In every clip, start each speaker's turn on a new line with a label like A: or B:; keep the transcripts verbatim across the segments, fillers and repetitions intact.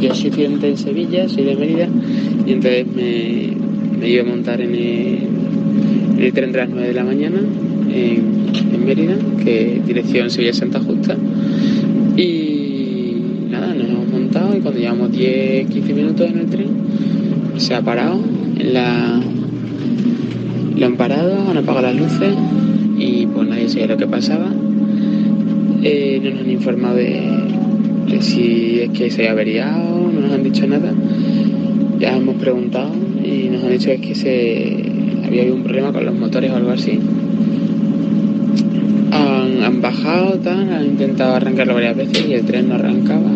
A: yo soy estudiante en Sevilla, soy de Mérida, y entonces me, me iba a montar en el, en el tren de las nueve de la mañana en, en Mérida, que dirección Sevilla-Santa Justa, y nada, nos hemos montado y cuando llevamos diez quince minutos en el tren se ha parado, en la, lo han parado, han apagado las luces y pues nadie sabía lo que pasaba. Eh, no nos han informado de, de si es que se había averiado, no nos han dicho nada. Ya hemos preguntado y nos han dicho que es que se había habido un problema con los motores o algo así. Han, han bajado, tal, han intentado arrancarlo varias veces y el tren no arrancaba.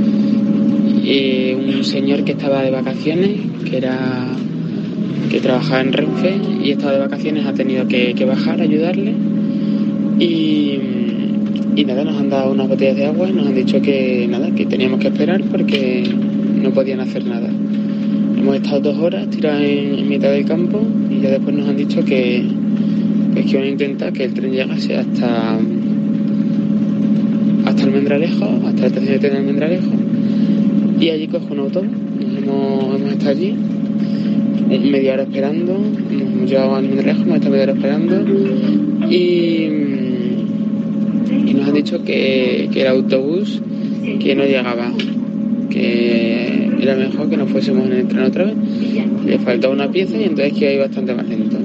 A: Y un señor que estaba de vacaciones, que era que trabajaba en Renfe y estaba de vacaciones, ha tenido que, que bajar a ayudarle. Y, y nada, nos han dado unas botellas de agua y nos han dicho que nada, que teníamos que esperar porque no podían hacer nada. Hemos estado dos horas tirados en, en mitad del campo y ya después nos han dicho que, pues, que iban a intentar que el tren llegase hasta hasta Almendralejo, hasta la estación de tren de Almendralejo, y allí cojo un autobús. Nos hemos, hemos estado allí media hora esperando, nos hemos llegado a Almendralejo, hemos estado media hora esperando y, y nos han dicho que, que el autobús que no llegaba, que era mejor que nos fuésemos en el tren otra vez, le faltaba una pieza y entonces que iba bastante más lento.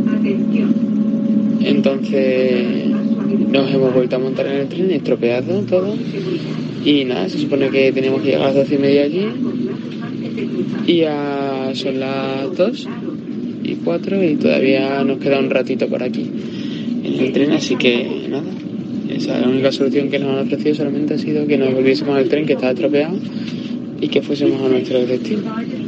A: Entonces nos hemos vuelto a montar en el tren, estropeado todo y nada, se supone que teníamos que llegar a las doce y media allí y a, son las dos y cuatro y todavía nos queda un ratito por aquí en el tren, así que nada, esa es la única solución que nos han ofrecido. Solamente ha sido que nos volviésemos al tren que estaba estropeado y que fuésemos a nuestro destino.